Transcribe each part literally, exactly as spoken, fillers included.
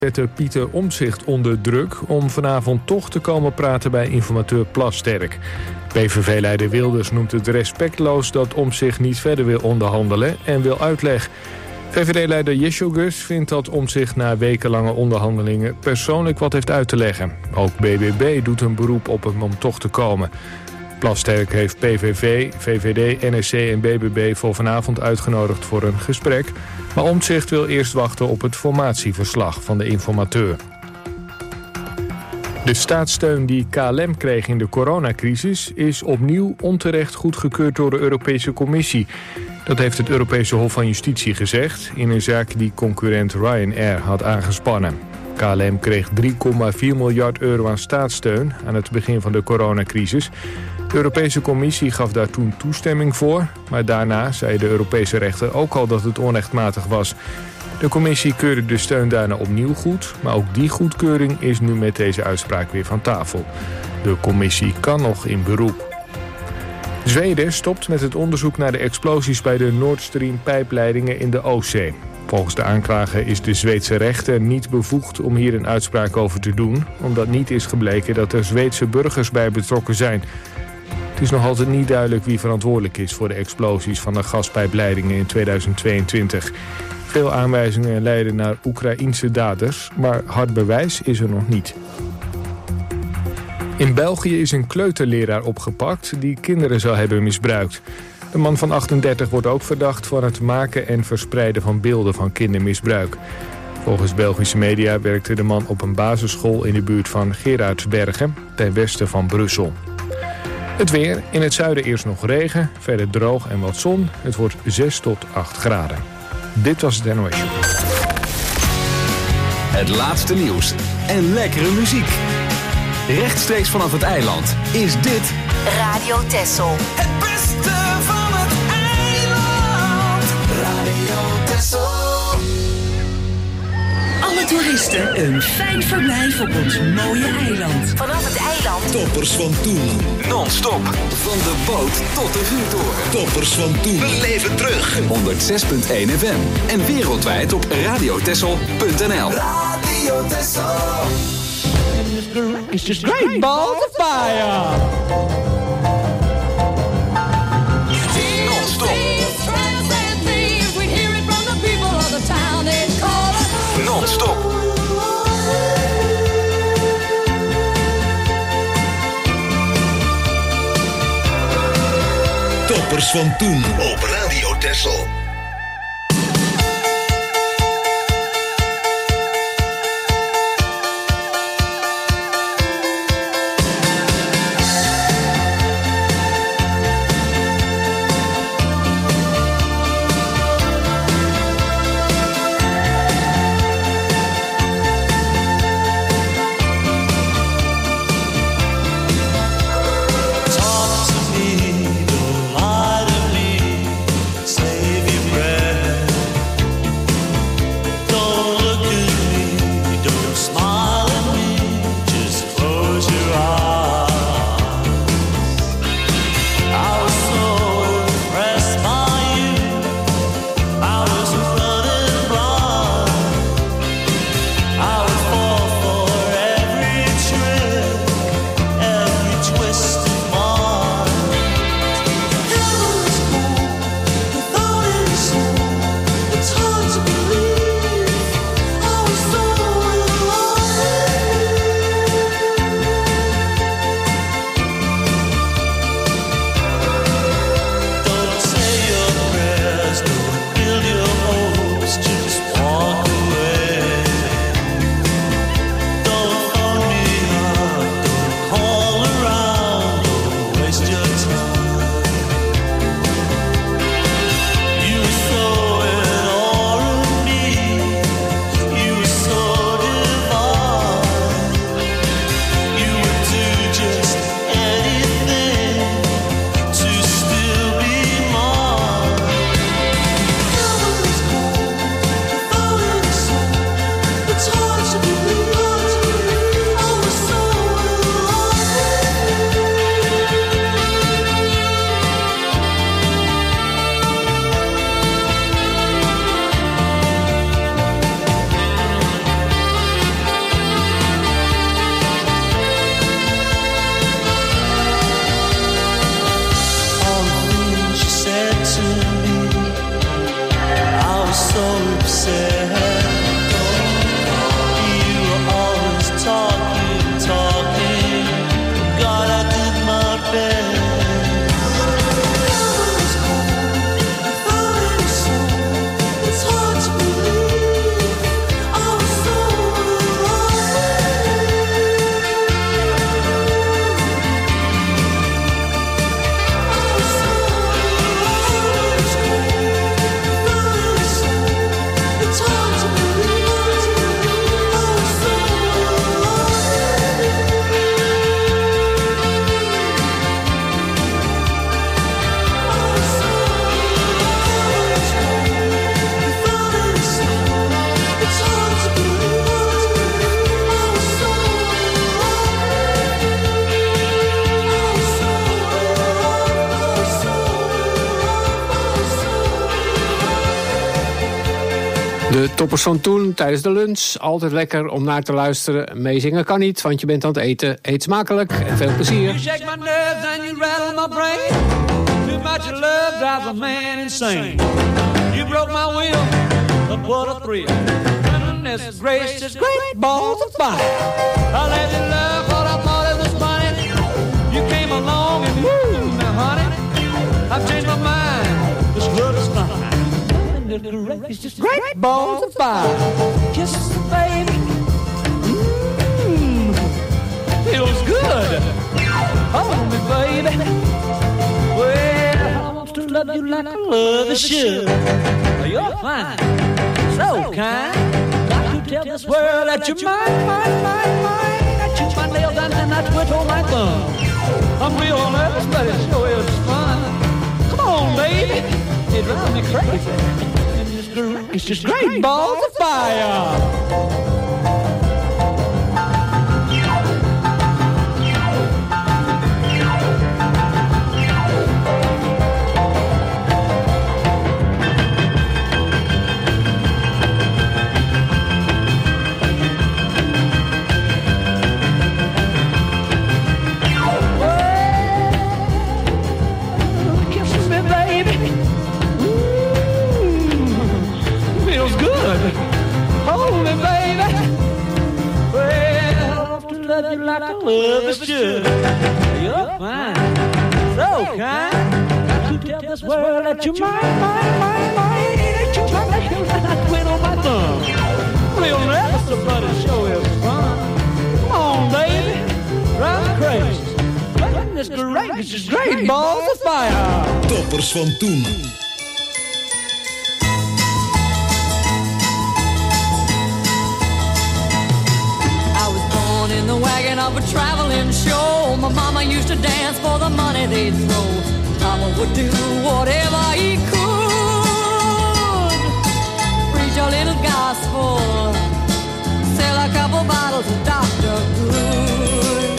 Zette Pieter Omtzigt onder druk om vanavond toch te komen praten bij informateur Plasterk. P V V-leider Wilders noemt het respectloos dat Omtzigt niet verder wil onderhandelen en wil uitleg. V V D-leider Jesjogus vindt dat Omtzigt na wekenlange onderhandelingen persoonlijk wat heeft uit te leggen. Ook B B B doet een beroep op hem om toch te komen. Plasterk heeft P V V, V V D, N S C en B B B voor vanavond uitgenodigd voor een gesprek. Maar Omtzigt wil eerst wachten op het formatieverslag van de informateur. De staatssteun die K L M kreeg in de coronacrisis is opnieuw onterecht goedgekeurd door de Europese Commissie. Dat heeft het Europese Hof van Justitie gezegd in een zaak die concurrent Ryanair had aangespannen. K L M kreeg drie komma vier miljard euro aan staatssteun aan het begin van de coronacrisis. De Europese Commissie gaf daar toen toestemming voor, maar daarna zei de Europese rechter ook al dat het onrechtmatig was. De Commissie keurde de steun daarna opnieuw goed, maar ook die goedkeuring is nu met deze uitspraak weer van tafel. De Commissie kan nog in beroep. Zweden stopt met het onderzoek naar de explosies bij de Nord Stream-pijpleidingen in de Oostzee. Volgens de aanklager is de Zweedse rechter niet bevoegd om hier een uitspraak over te doen, omdat niet is gebleken dat er Zweedse burgers bij betrokken zijn. Het is nog altijd niet duidelijk wie verantwoordelijk is voor de explosies van de gaspijpleidingen in tweeduizend tweeëntwintig. Veel aanwijzingen leiden naar Oekraïense daders, maar hard bewijs is er nog niet. In België is een kleuterleraar opgepakt die kinderen zou hebben misbruikt. De man van achtendertig wordt ook verdacht van het maken en verspreiden van beelden van kindermisbruik. Volgens Belgische media werkte de man op een basisschool in de buurt van Gerardsbergen, ten westen van Brussel. Het weer, in het zuiden eerst nog regen, verder droog en wat zon. Het wordt zes tot acht graden. Dit was het N O S. Het laatste nieuws en lekkere muziek. Rechtstreeks vanaf het eiland is dit Radio Texel. Het beste van het eiland. Radio Texel. Alle toeristen een fijn verblijf op ons mooie eiland. Vanaf het eiland. Toppers van toen. non-stop van de boot tot de vuurtoren. Toppers van toen. We leven terug. honderd zes komma één F M en wereldwijd op radiotessel punt n l. Radio Texel. It's just great balls of fire. Non-stop. Non-stop. Toppers van toen op Radio Texel. Talk to me, the light of me, save you. De toppers van toen, tijdens de lunch. Altijd lekker om naar te luisteren. Meezingen kan niet, want je bent aan het eten. Eet smakelijk en veel plezier. You shake my nerves and you rattle my brain. Too much love drives a man insane. You broke my will, but what a thrill. Goodness gracious, great balls of fire. I let you love what I thought it was funny. You came along and woo, now honey, I've changed my mind. This love is fine. It's just great balls of fire. Kiss baby, mmm, feels good. Hold me, baby. Well, I want to love you like I love the should. You're fine, so kind. Got to tell this world that you're mine, mine, mine, mine. I chew my nails down and I twiddle my thumb. I'm real nervous, but it sure is fun. Come on, baby, it drives me crazy. It's just great balls of fire. Like a love is should. You're fine, so kind. Got to tell this world that you're mine, mine, mine, mine. That you're mine, that I quit on my thumb. Real nervous, but it sure is fun. Come on, baby, drive me crazy. Goodness gracious, it's great balls of fire. Toppers van toen. In the wagon of a traveling show, my mama used to dance for the money they'd throw. Papa would do whatever he could. Preach a little gospel, sell a couple bottles of Doctor Good.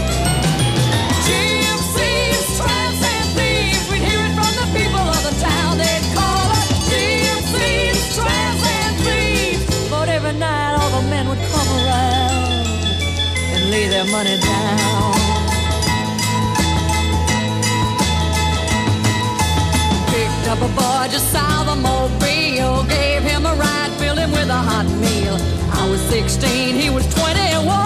Gypsies, tramps, and thieves, we'd hear it from the people of the town. They'd call us gypsies, tramps, and thieves. But every night all the men would come around and lay their money down. Picked up a boy just south of Mobile, gave him a ride, filled him with a hot meal. I was sixteen, he was twenty-one.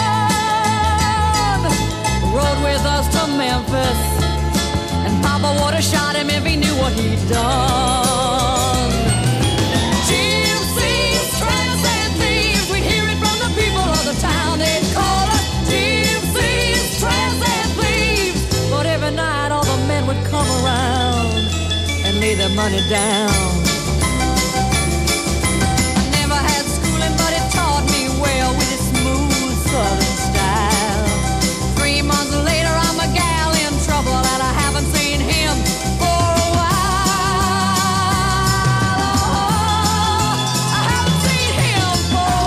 Rode with us to Memphis, and Papa would have shot him if he knew what he'd done. Gypsies, tramps, and thieves, we'd hear it from the people of the town. They'd call us gypsies, tramps, and thieves. But every night all the men would come around and lay their money down. I never had schooling, but it taught me well with its smooth southern style. Three months later I'm a gal in trouble, and I haven't seen him for a while. Oh, I haven't seen him for a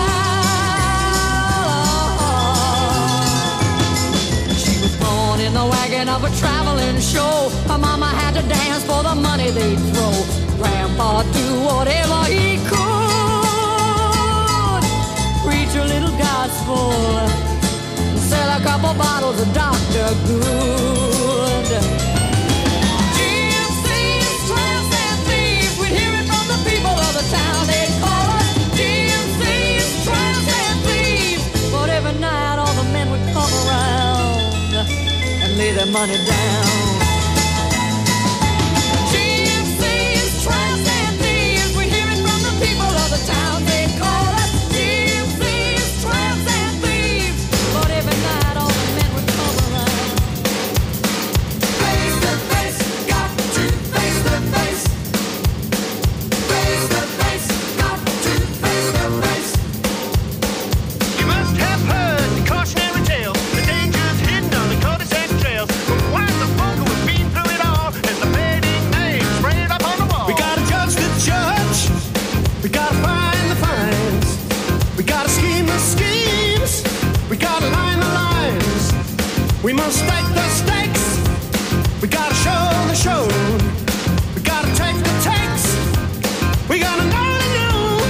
while. She was born in the wagon of a traveling show. Her mama had to dance for the money they'd throw. Grandpa do whatever he could. Preach a little gospel, sell a couple bottles of Doctor Good. Gypsies, tramps, and thieves, we'd hear it from the people of the town. They'd call us gypsies, tramps, and thieves. But every night all the men would come around and lay their money down. Gypsies, tramps, and thieves, we'd hear it from the people of the town. They'd call us gypsies, tramps, and thieves. But every night all the men would come around. Face to face, got to face to face. Face to face, got to face to face. You must have heard the cautionary tale, the dangers hidden on the cul-de-sac trails. But why the folk who have been through it all as the fading names sprayed up on the wall? We gotta judge the judge. We gotta find the fines. We gotta scheme the schemes. We gotta line the lines. We must stake the stakes. We gotta show the show. We gotta take the takes. We gotta know the news.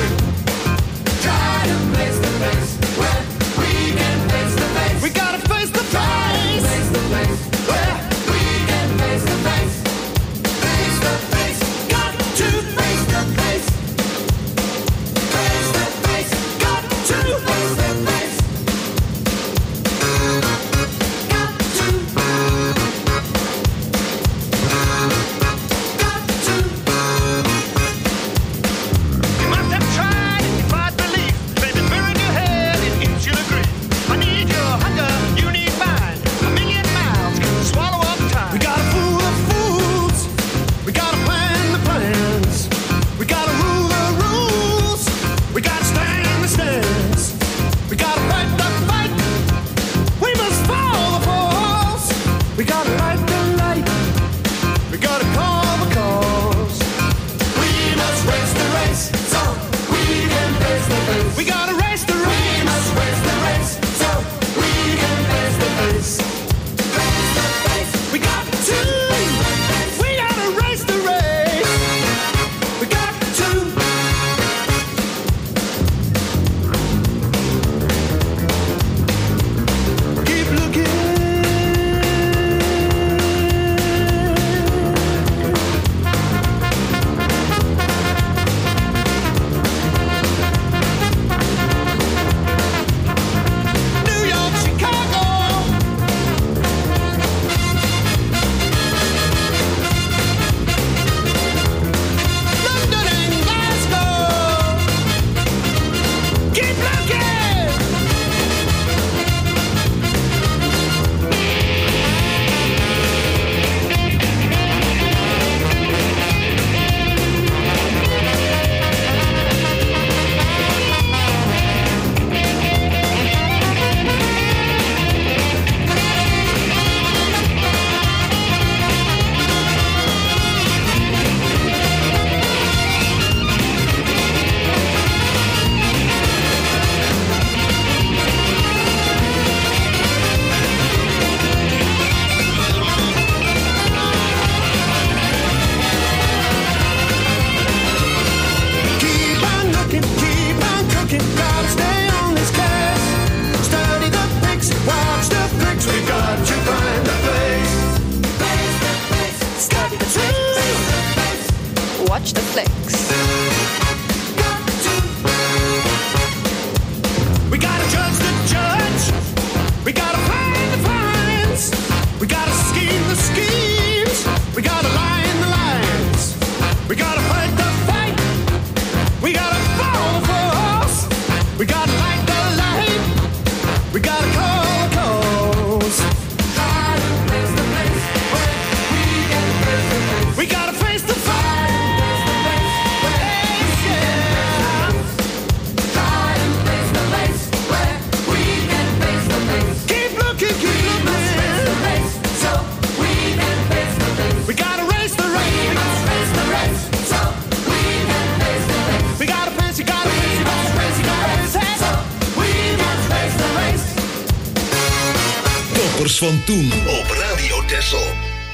Toppers van toen op Radio Texel.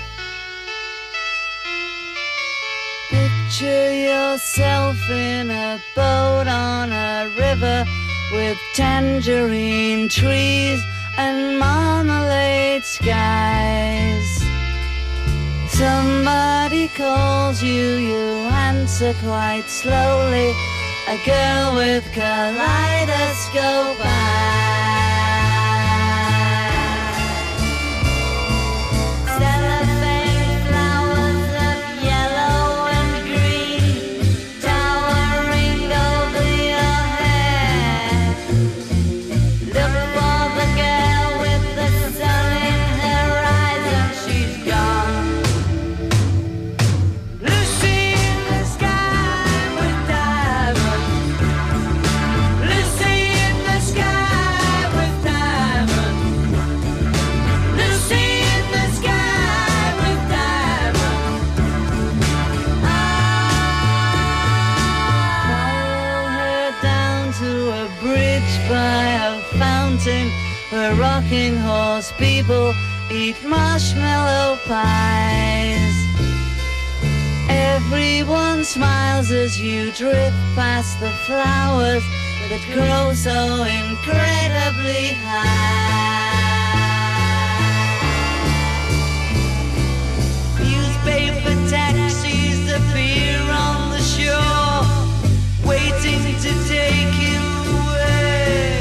Picture yourself in a boat on a river with tangerine trees and marmalade skies. Somebody calls you, you answer quite slowly. A girl with kaleidoscope eyes. Where rocking horse people eat marshmallow pies. Everyone smiles as you drift past the flowers that grow so incredibly high. Newspaper taxis appear on the shore, waiting to take you away.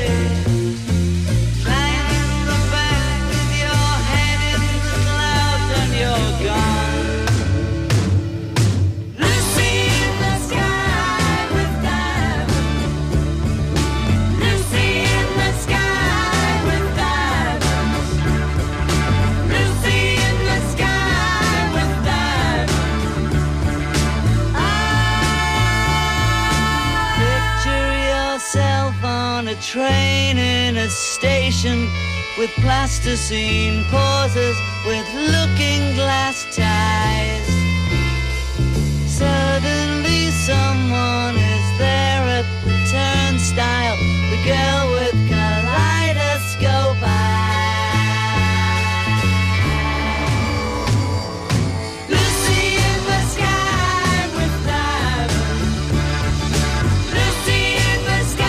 Train in a station with plasticine pauses with looking glass ties. Suddenly someone is there at the turnstile, the girl with kaleidoscope eyes. Lucy in the sky with diamonds. Lucy in the sky.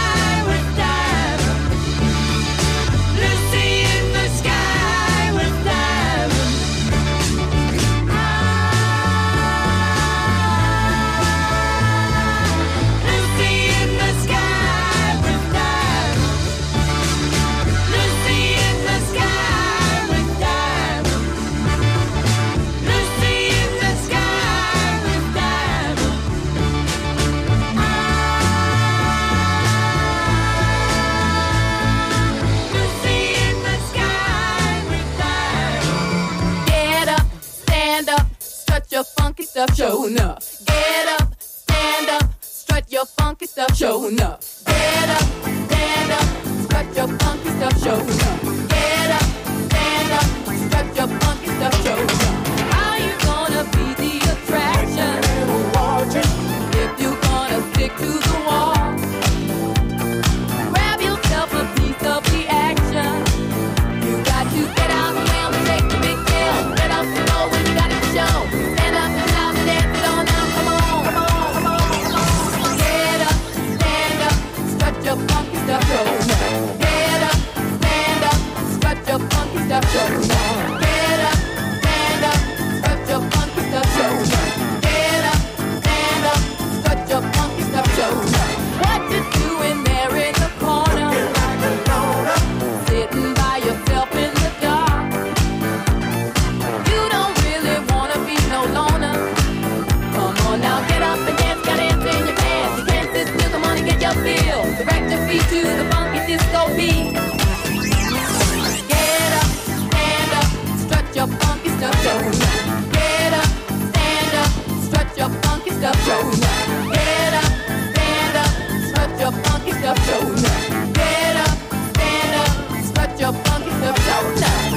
Your funky stuff, showing up. Get up, stand up, strut your funky stuff, showing up. Get up, stand up, strut your funky stuff, showing up. Get up, stand up, strut your funky stuff, showing up. How you gonna be the attraction? If you gonna stick to the wall, grab yourself a piece of the action. You got to get out and down and take the big deal. Get up and go when you got it to show. Your funky stuff, show now. Get up, stand up, strut your funky stuff, show now. Get up, stand up, strut your funky stuff, show now. Get up, stand up, strut your funky stuff, show now. What you doing there in the corner? Sitting by yourself in the dark. You don't really wanna be no loner. Come on now, get up and dance, got dance in your pants. You can't sit still, come on and get your feel. Direct your feet to the funky disco beat. Get up, stand up, strut your funky stuff, show now. Get up, stand up, strut your funky stuff, show now. Get up, stand up, strut your funky stuff, show now. Get up, stand up, strut your funky stuff, show now.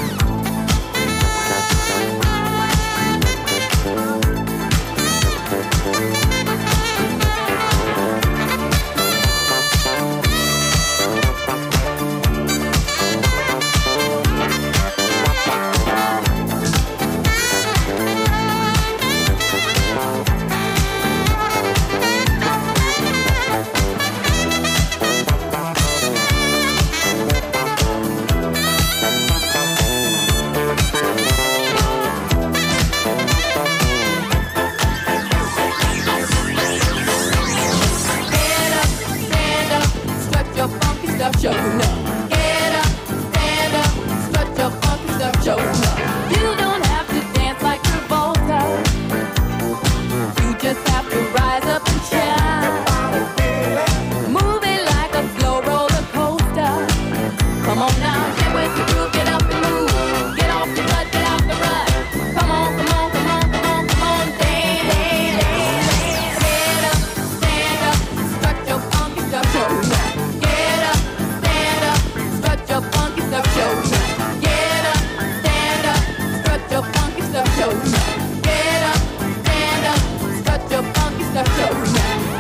stuff, show enough. Get up, stand up, strut your funky stuff, show enough. You don't have to dance like Travolta. You just have to rise up and shine. Move it like a slow roller coaster. Come on now, get with the groove, get up and move. Get off the butt, get out the rut. Come on, come on, come on, come on, come on, dance, dance, dance. Get up, stand up, strut your funky stuff, show enough. Get up, stand up, strut your funky stuff, show enough. Get up, stand up, strut your funky stuff, show enough. Get up, stand up, strut your funky stuff, show enough.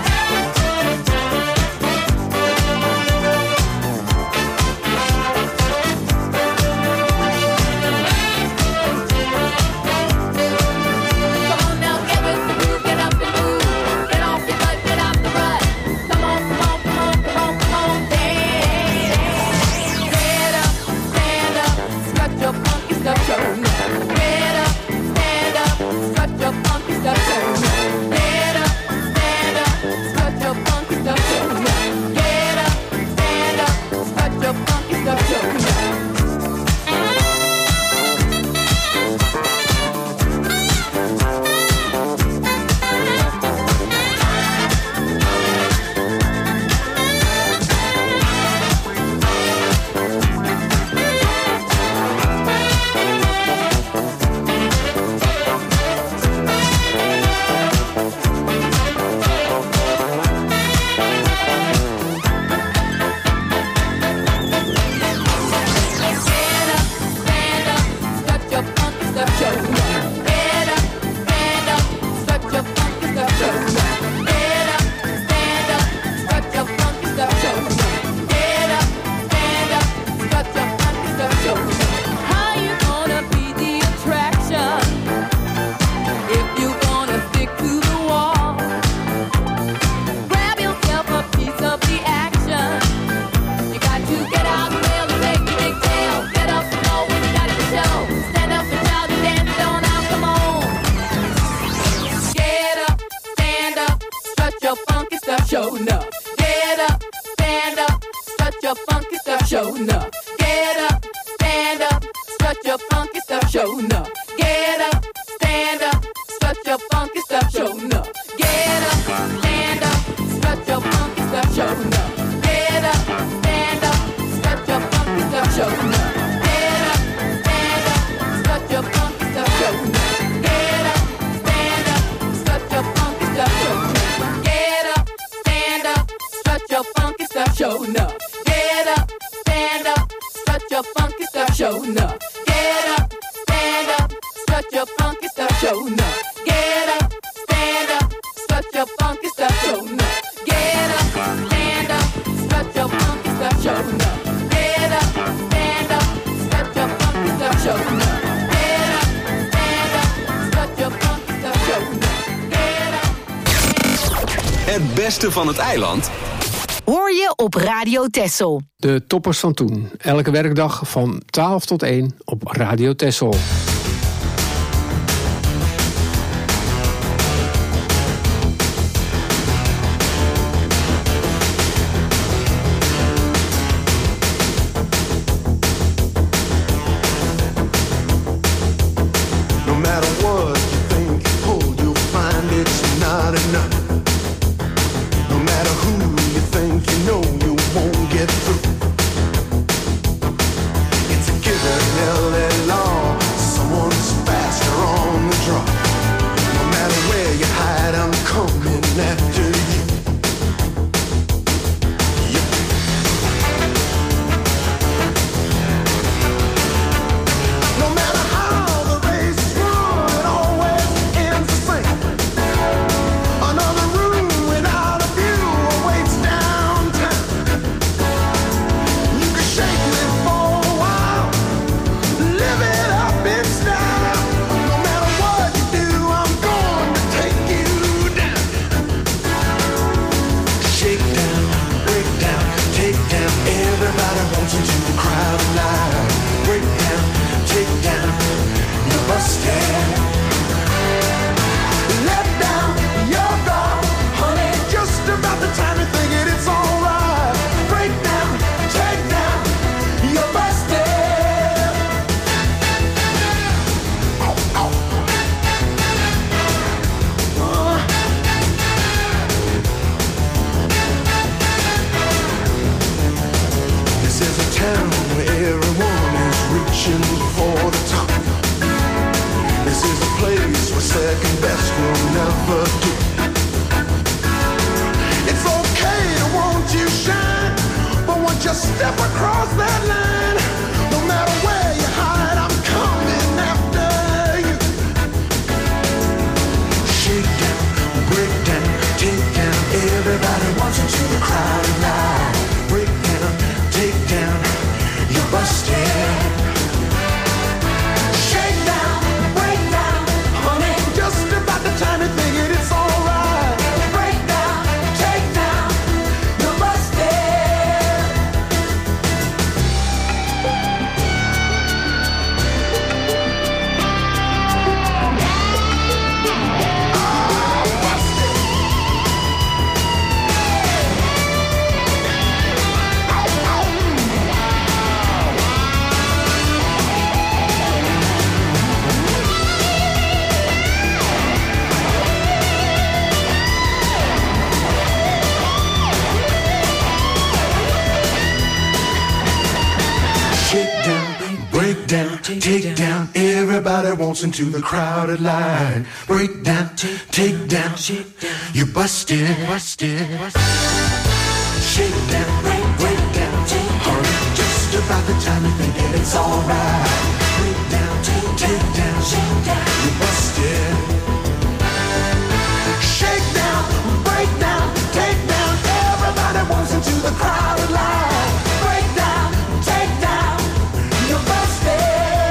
Het beste van het eiland hoor je op Radio Texel. De toppers van toen. Elke werkdag van twaalf tot één op Radio Texel. It's a given, L A law. town where everyone is reaching for the top. This is a place where second best will never do. It's okay to want you shine, but once you step across that line, no matter where you hide, I'm coming after you. Shake down, break down, take down. Everybody wants into the crowd line. Break down, take down, you're busted. Shake down, break down, honey. Just about the time you figured it's alright. Break down, take down, you're busted. Break down, take down, everybody wants into the crowded line. Break down, take down, you busted, busted. Shake down, break, break down, hurry, just about the time you think that it's alright. Break down, take down, you busted. Shake down, break down, take down, everybody wants into the crowded line. Break down, take down, you're busted.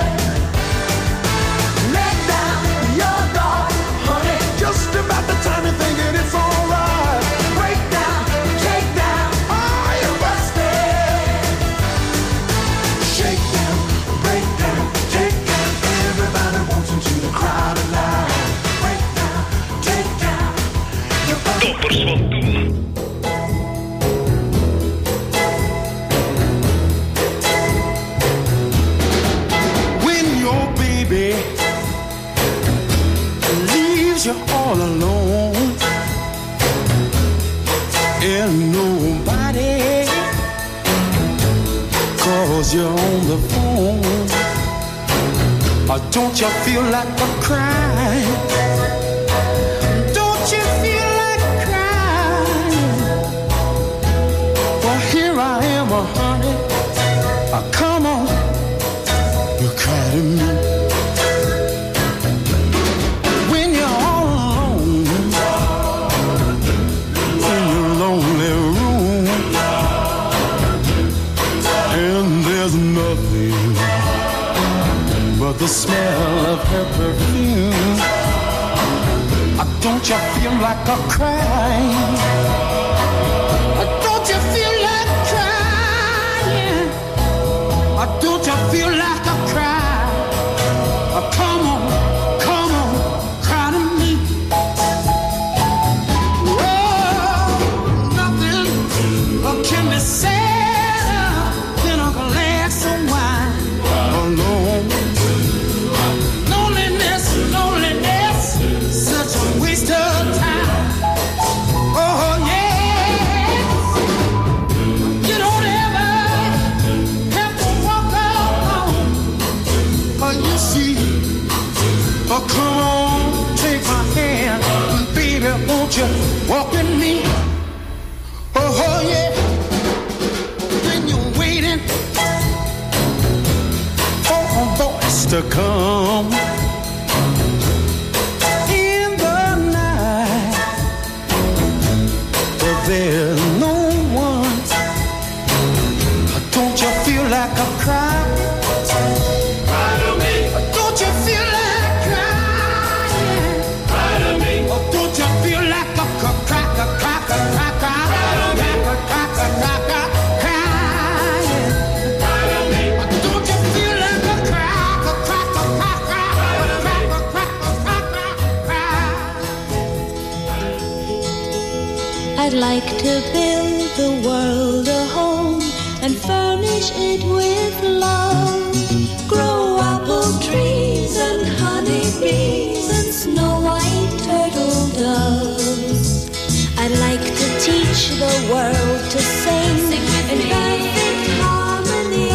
Let down your guard, honey. Just about the time you're thinking it's alright. Break down, take down, oh, you're busted. Shake down, break down, take down. Everybody wants into the crowded line. Break down, take down, you're busted. Toppers van toen. Leaves you all alone and nobody calls you on the phone. Or don't you feel like a crying? Don't you feel like crying? Well, here I am, oh, honey. Oh, come on, you cry to me. But the smell of her perfume. Uh, don't you feel like a crying? Uh, don't you feel like crying? Uh, don't you feel like a cry? Uh, come on, come on, cry to me. Oh, nothing uh, can be sadder than a glass of wine alone. Waste of time. Oh yeah. You don't ever have to walk alone. Oh, you see. Oh, come on, take my hand, baby, won't you walk with me? Oh, oh yeah. When you're waiting for a voice to come. There's no one. Don't you feel like a cry? Cry to me. Don't you feel like crying? Cry to me. Don't you feel like a cry, a cry, a cry, a cry, a cry, a cry, crying? Cry to me. Don't you feel like a cry, a cry, a cry, a cry, a cry, a cry? I'd like to build the world a home and furnish it with love. Grow apple trees and honey bees and snow white turtle doves. I'd like to teach the world to sing in perfect harmony.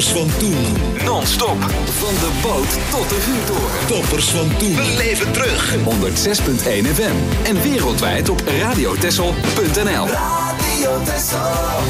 van toen. Non-stop. Van de boot tot de vuurtoren. Toppers van toen. We leven terug. honderdzes komma één F M. En wereldwijd op radio texel punt n l. Radio Texel.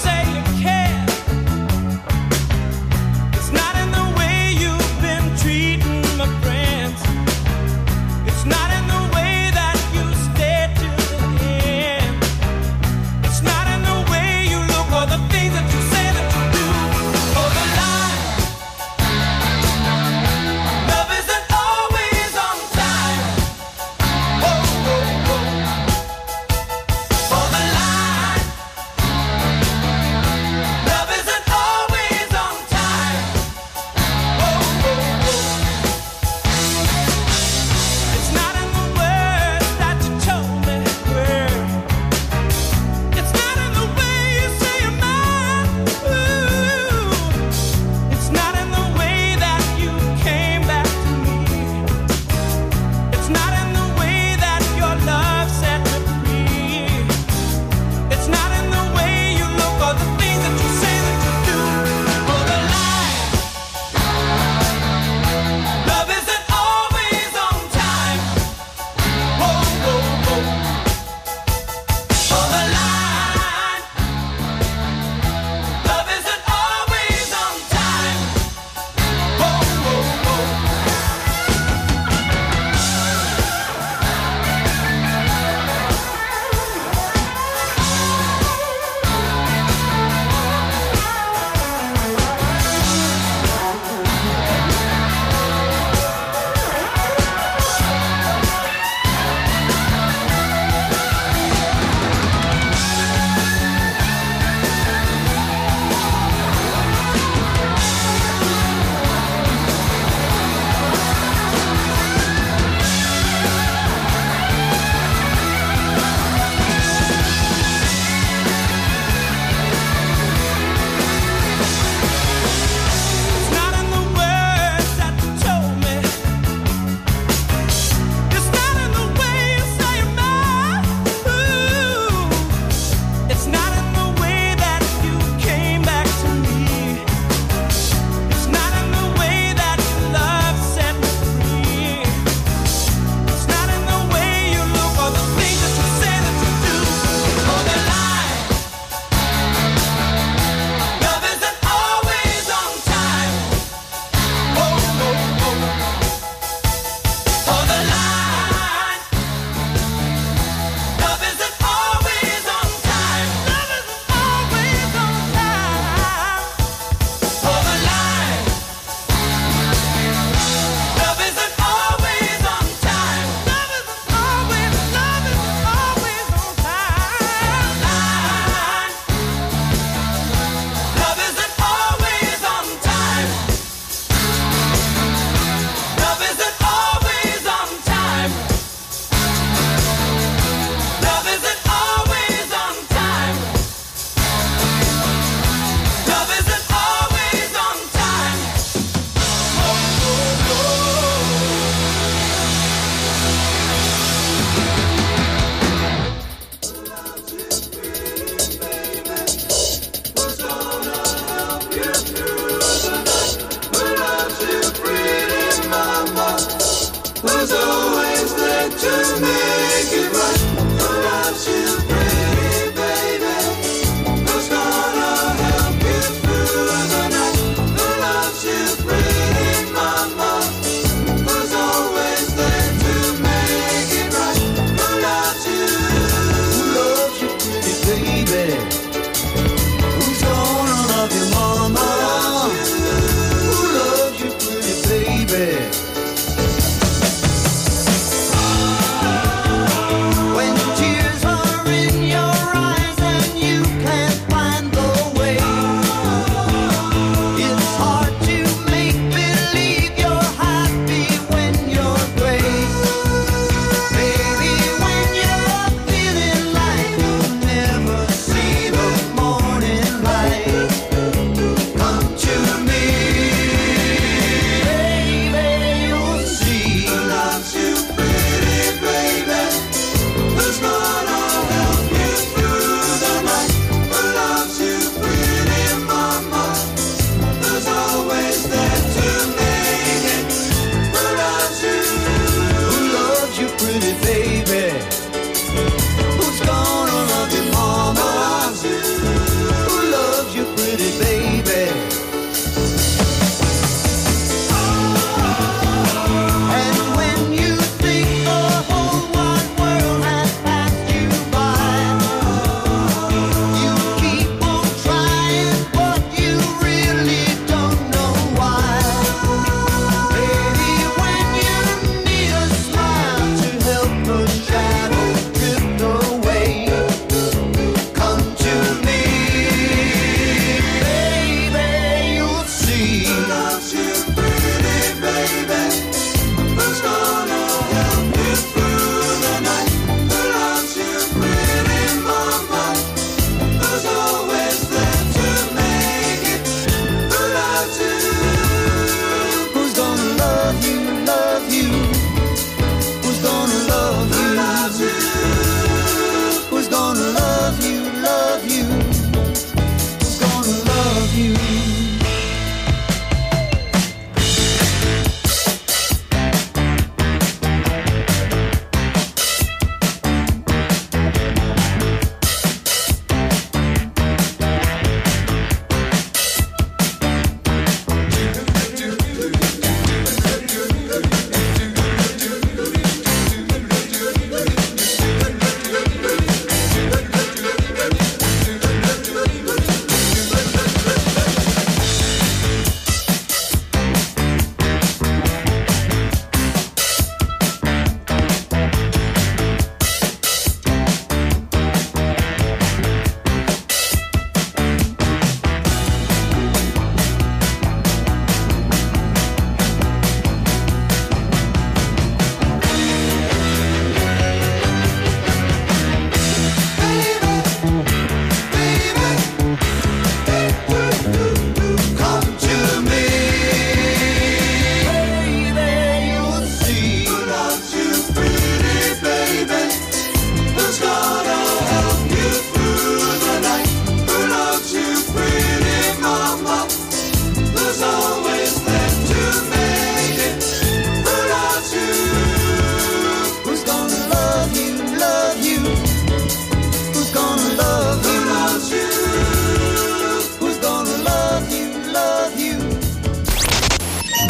Treat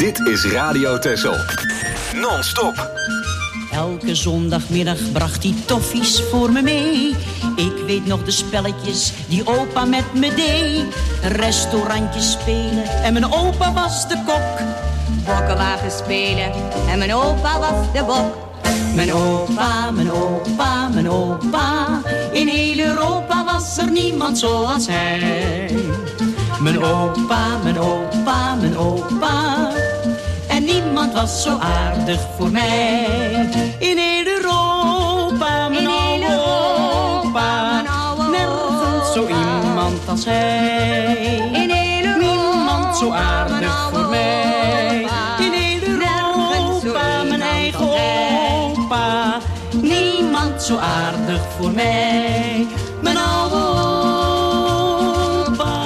Dit is Radio Texel. Non-stop. Elke zondagmiddag bracht hij toffies voor me mee. Ik weet nog de spelletjes die opa met me deed. Restaurantjes spelen en mijn opa was de kok. Bokkenwagen spelen en mijn opa was de bok. Mijn opa, mijn opa, mijn opa. In heel Europa was er niemand zoals hij. Mijn opa, mijn opa, mijn opa. En niemand was zo aardig voor mij. In heel Europa, mijn oude opa. Nergens zo iemand als hij. In heel Europa, niemand zo aardig voor mij. In heel Europa, mijn eigen opa. Niemand zo aardig voor mij. Mijn oude opa.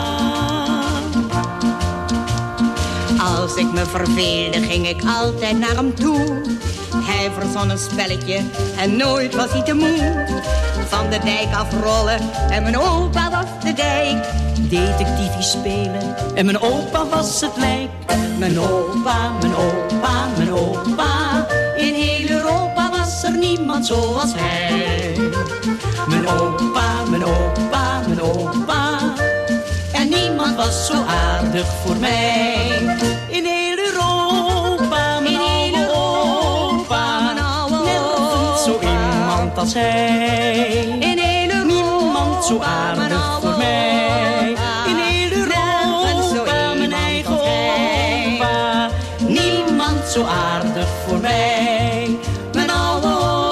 Als ik me verveelde, ging ik altijd naar hem toe. Hij verzon een spelletje en nooit was hij te moe. Van de dijk afrollen en mijn opa was de dijk. Detectiefie spelen en mijn opa was het lijk. Mijn opa, mijn opa, mijn opa. In heel Europa was er niemand zoals hij. Mijn opa, mijn opa, mijn opa. En niemand was zo aardig voor mij. In heel Europa, mijn oude opa. Nergens zo iemand als hij. In heel Europa, niemand zo aardig voor mij. In heel Europa, mijn eigen opa. Niemand zo aardig voor mij. Mijn oude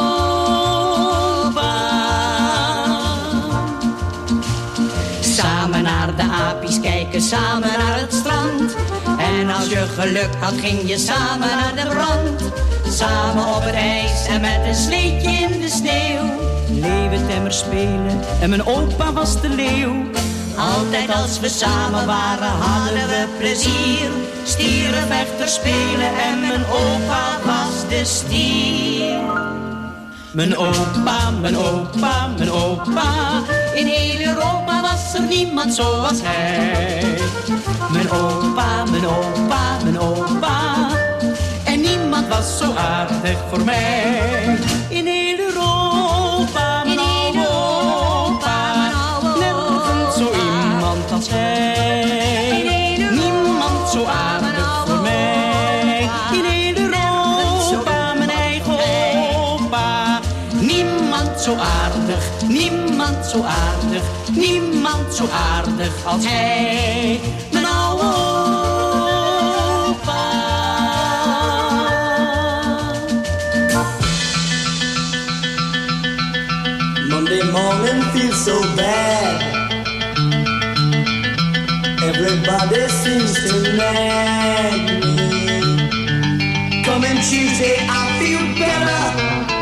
opa. Samen naar de apies kijken, samen naar het strand. En als je geluk had, ging je samen naar de brand. Samen op het ijs en met een sleetje in de sneeuw. Leeuwentemmer spelen en mijn opa was de leeuw. Altijd als we samen waren hadden we plezier. Stierenvechter spelen en mijn opa was de stier. Mijn opa, mijn opa, mijn opa. In heel Europa was er niemand zoals hij. Mijn opa, mijn opa, mijn opa. En niemand was zo aardig voor mij. In heel Europa, mijn oude opa. Nergens zo iemand als hij. Niemand zo aardig voor mij. In heel Europa, mijn eigen opa. Niemand zo aardig, niemand zo aardig. Niemand zo aardig als hij. Mijn oude opa. Monday morning feels so bad. Everybody seems to nag me. Coming Tuesday I feel better.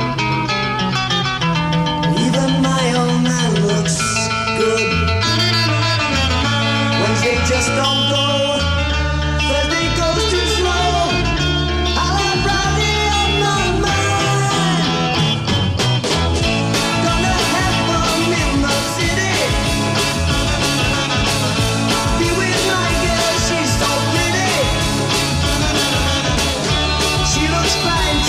Even my old man looks good. Wednesday just don't go. Thursday goes too slow. I have Friday on my mind. Gonna have fun in the city. Be with my girl, she's so pretty. She looks fine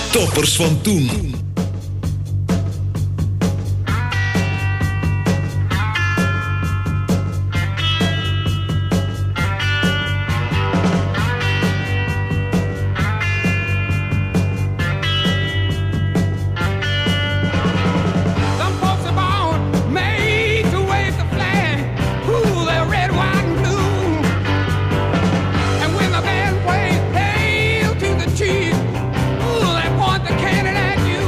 Toppers van toen. And when the band plays Hail to the Chief, ooh, they point the cannon at you.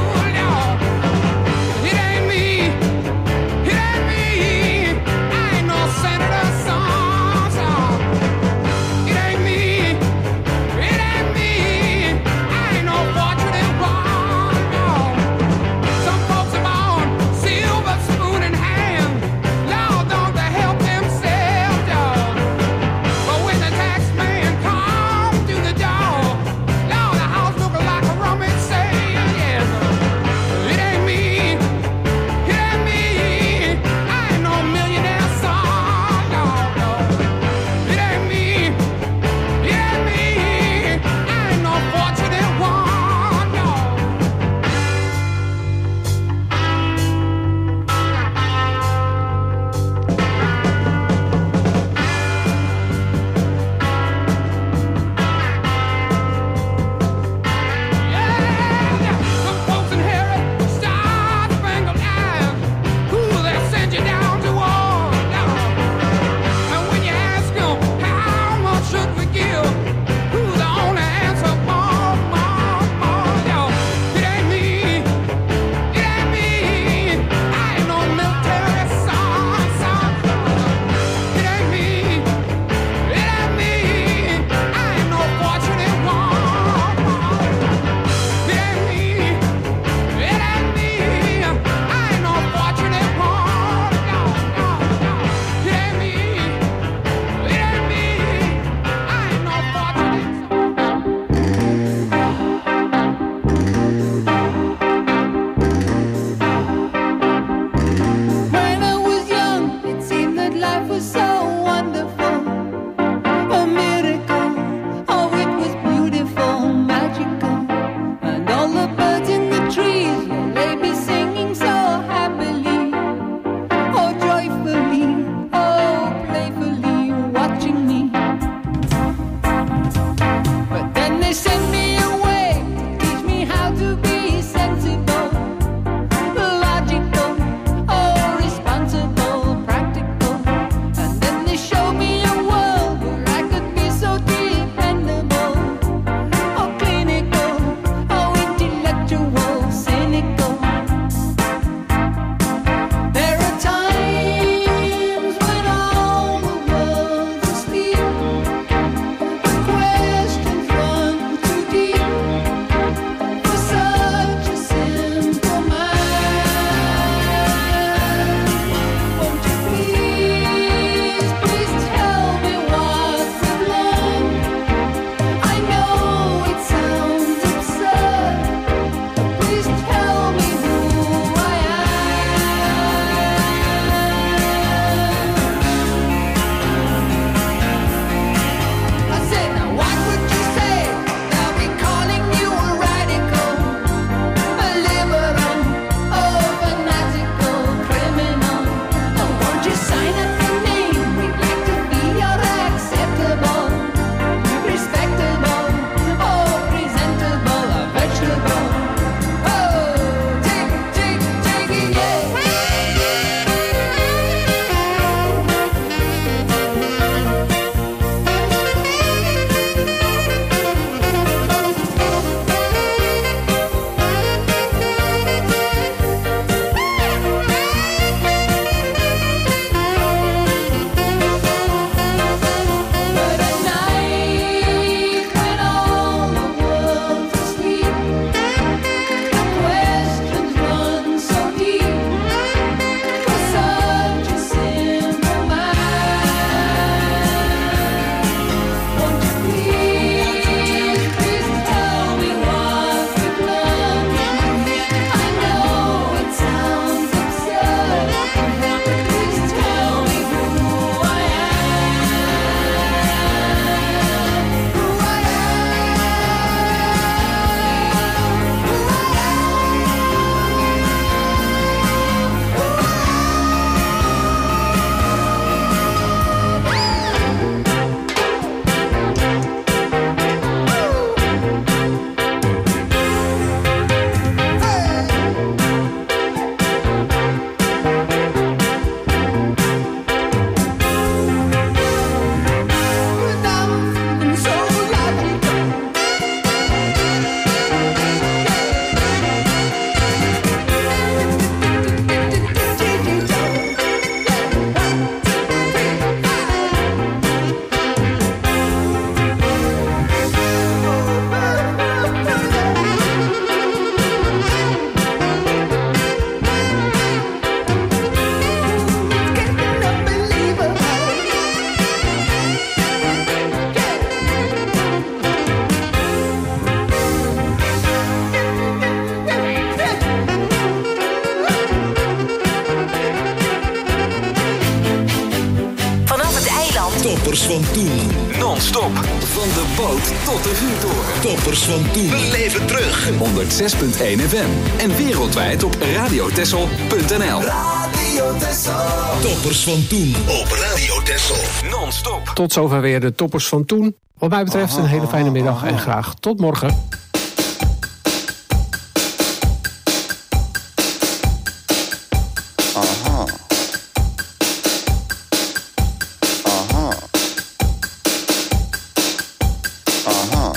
Non-stop. Van de boot tot de vuurtoren. Toppers van toen. We leven terug. honderd zes komma één F M. En wereldwijd op radio texel punt n l. Radio Texel. Toppers van toen op Radio Texel. Non-stop. Tot zover weer de toppers van toen. Wat mij betreft een hele fijne middag en graag tot morgen. Aha. Aha. Aha.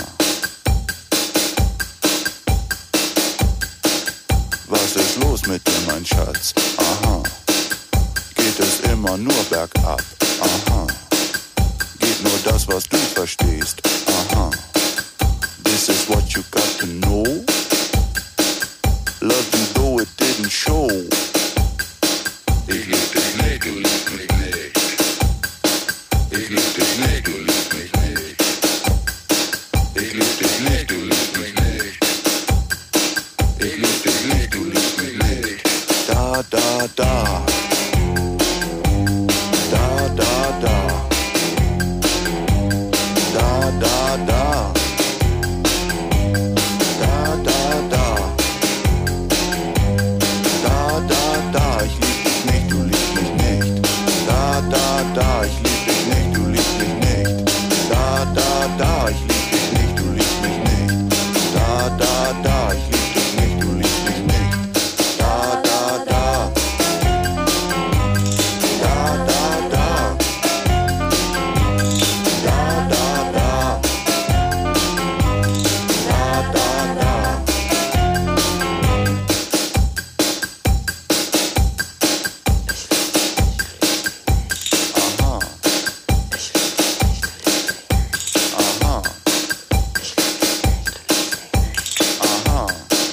Was ist los mit dir, mein Schatz? Aha. Geht es immer nur bergab? Aha. Geht nur das, was du verstehst? Aha. This is what you got to know. Love you though it didn't show. Ich lieb dich nicht, du liebst mich nicht. Ich lieb dich nicht, du liebst mich nicht. Ich lieb dich nicht, du liebst mich nicht. Ich lieb dich nicht, du liebst mich nicht. Da, da, da. Da, da, da. Da, da, da. Da, da, da. Da, da, da. Ich lieb dich nicht, du liebst mich nicht. Da, da, da. Ich lieb dich nicht, du liebst mich nicht. Da, da, da. Ich lieb dich nicht, du liebst mich nicht. Da, da, da. Ich lieb dich nicht, du liebst mich nicht. Da, da, da. Da, da, da. Da, da, da. Da, da, da. Aha. Aha. Aha.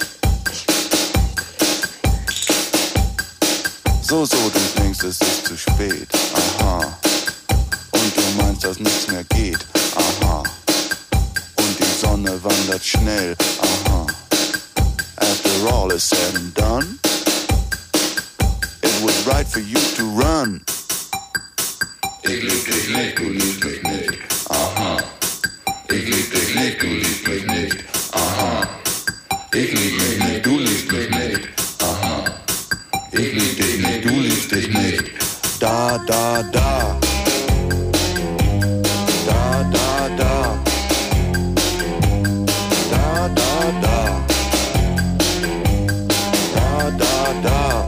So, so, du denkst, es ist zu spät. Aha. Und du meinst, dass nichts mehr geht. Aha. Und die Sonne wandert schnell. Aha. After all is said and done, it was right for you to run. Ich lieb dich nicht, du liebst mich nicht. Aha. Ich lieb dich nicht, du liebst mich nicht. Aha. Ich lieb mich nicht, du liebst mich nicht. Aha. Ich lieb dich nicht, du liebst dich nicht. Da, da, da. Da, da, da. Da, da, da. Da, da, da.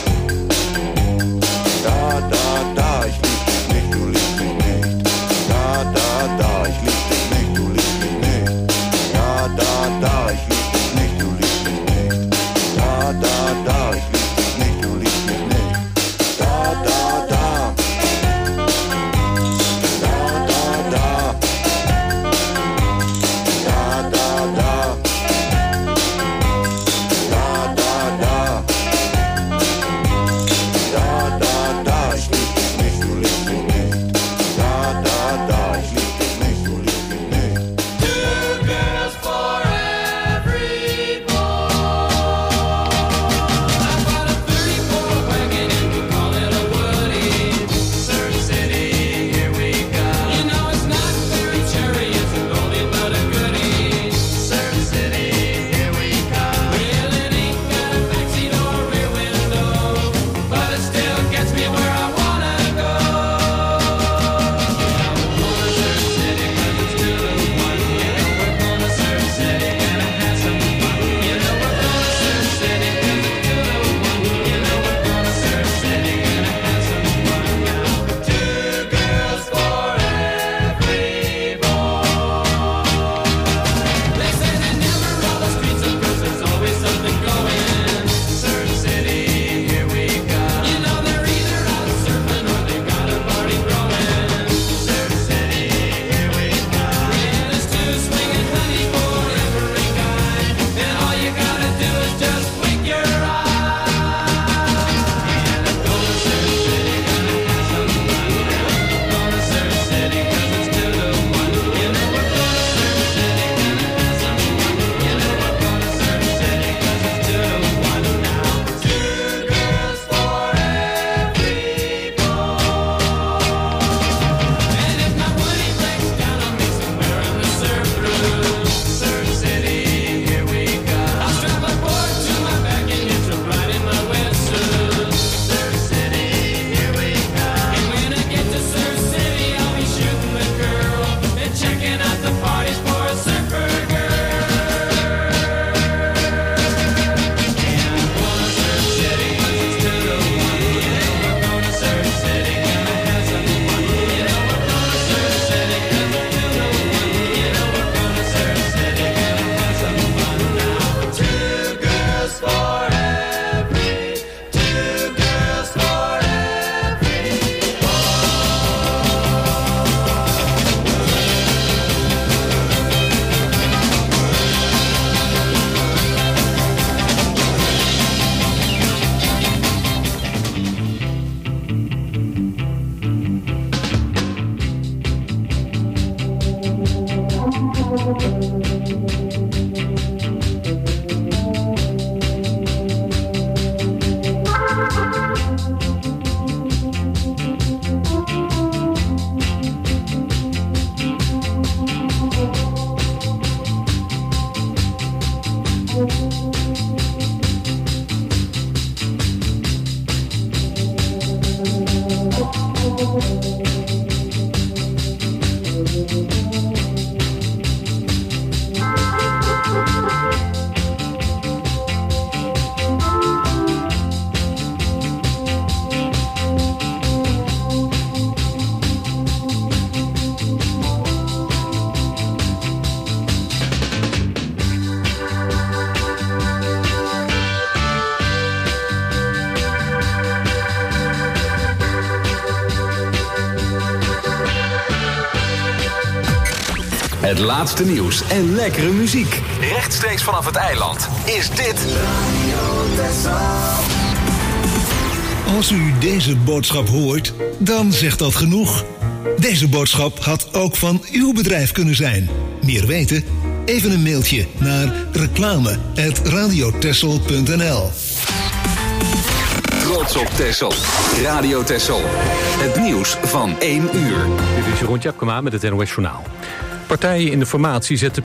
Da, da, da. Ich lieb dich nicht, du liebst mich nicht. Da, da, da. Ich lieb dich nicht, du liebst mich nicht. Het laatste nieuws en lekkere muziek. Rechtstreeks vanaf het eiland is dit... Als u deze boodschap hoort, dan zegt dat genoeg. Deze boodschap had ook van uw bedrijf kunnen zijn. Meer weten? Even een mailtje naar reclame at radiotessel punt n l. Trots op Texel. Radio Texel. Het nieuws van één uur. Dit is Jeroen Tjepkema met het N O S Journaal. Partijen in de formatie zetten